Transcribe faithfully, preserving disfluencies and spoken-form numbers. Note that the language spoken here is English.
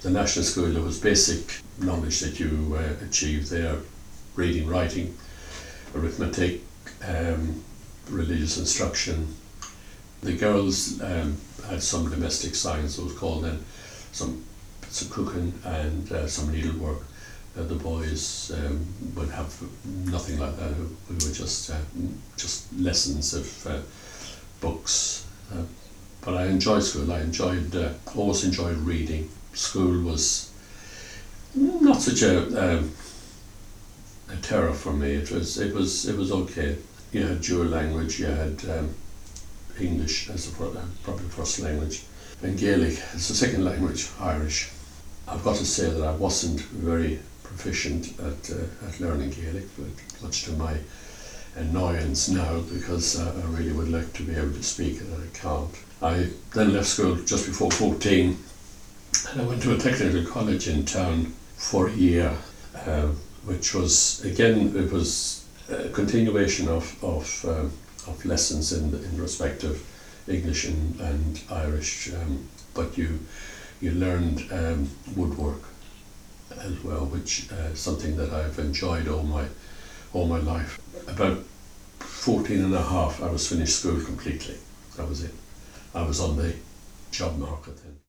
the national school, there was basic knowledge that you uh, achieved there: reading, writing, arithmetic, um, religious instruction. The girls um, had some domestic science, it was called then, some, some cooking and uh, some needlework. Uh, the boys um, would have nothing like that. We were just uh, just lessons of uh, books. Uh, but I enjoyed school. I enjoyed uh, always enjoyed reading. School was not such a um, a terror for me. It was it was it was okay. You had dual language. You had um, English as the probably first language, and Gaelic as the second language, Irish. I've got to say that I wasn't very proficient at, uh, at learning Gaelic, but much to my annoyance now, because uh, I really would like to be able to speak it and I can't. I then left school just before fourteen, and I went to a technical college in town for a year, uh, which was, again, it was a continuation of, of, um, of lessons in, in respect of English and, and Irish, um, but you, you learned um, woodwork as well, which is uh, something that I've enjoyed all my all my life. About fourteen and a half, I was finished school completely. That was it. I was on the job market then.